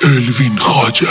الوین خواجه.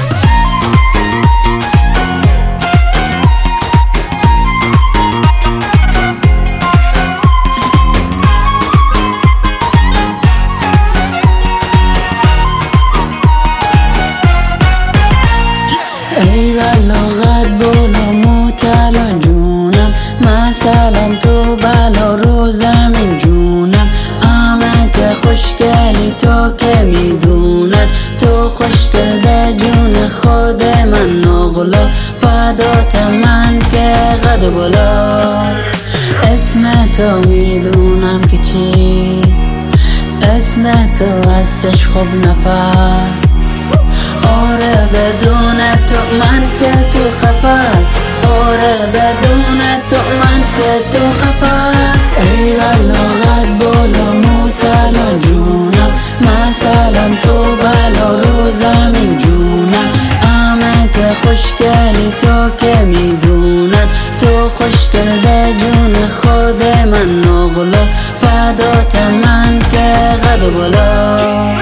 ای بلاغت بالا مطلع جونم، مثلا تو بلا رو زمین جونم. همه که خوشگلی تو که میدونن، تو خوشگل به جون خود من ناغلا. فدات من که قد بالا، اسم تو میدونم که چیست، اسم تو هستش خوب نفس. آره بدون تو من که تو خفاس، آره بدون تو من که تو خفاس. ای بلاغت بالا مطلع جونم، مثلا تو بلا رو زمین جونم. همه که خوشگلی تو که میدونن، تو خوشگل به جون خود من ناغلا. فدات من که قد بالا.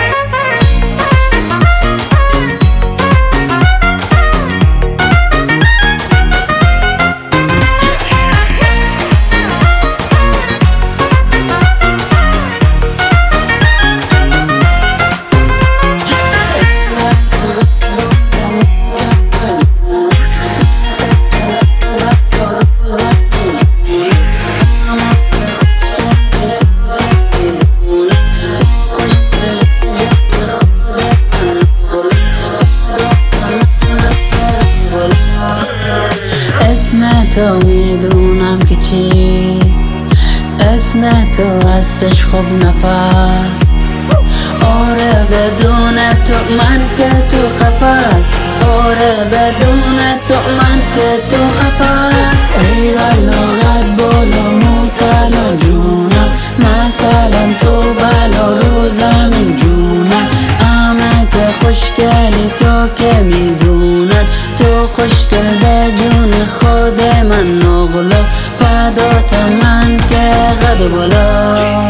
اسم تو میدونم که چیست، اسم تو هستش خوب نفس. آره بدون تو من که تو خفاس، آره بدون تو من که تو خفاس. ای بلاغت بالا مطلع جونم، مثلا تو بلا رو زمین جونم. همه که خوشگلی تو که میدونن، تو خوشگل به جون خود من ناغلا. فدات من که قد بالا.